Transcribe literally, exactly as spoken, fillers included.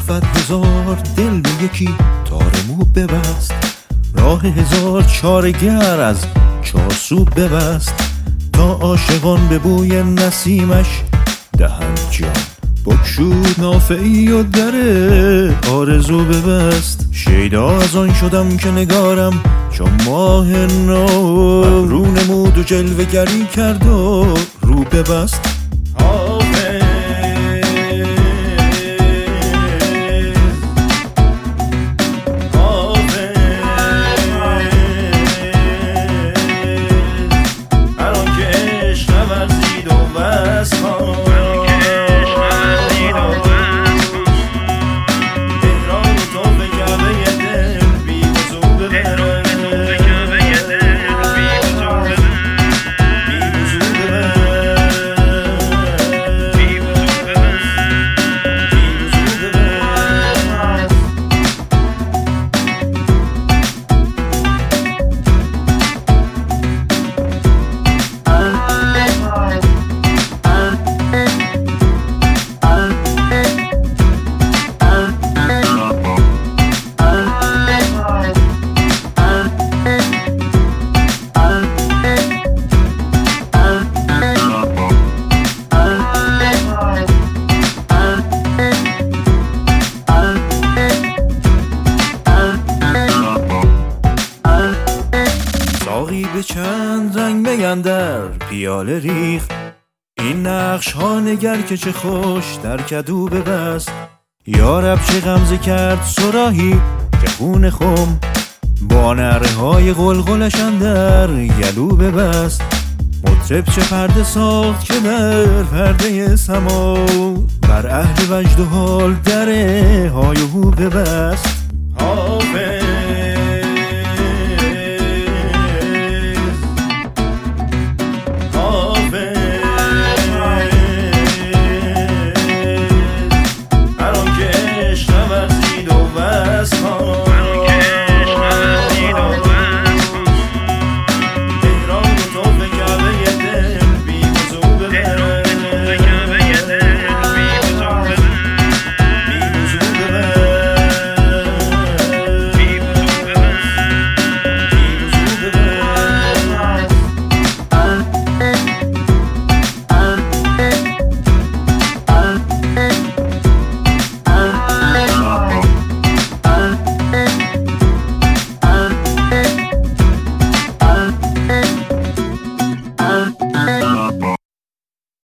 صد هزار دل به یکی تار مو ببست، راه هزار چارگر از چار سو ببست، تا عاشقان به بوی نسیمش دهند جان بگشود نافعی و در آرزو ببست. شیدا از آن شدم که نگارم چون ماه نو، رو نمود و جلوه گری کرد و رو ببست. ساقی به چند رنگ می اندر پیاله ریخت، این نقش ها نگر که چه خوش در کدو ببست. یارب چه غمزه کرد صراحی که خون خم، با نره های قلقلش اندر گلو ببست. مطرب چه پرده ساخت که در پرده سما، بر اهل وجد و حال در های و هو ببست.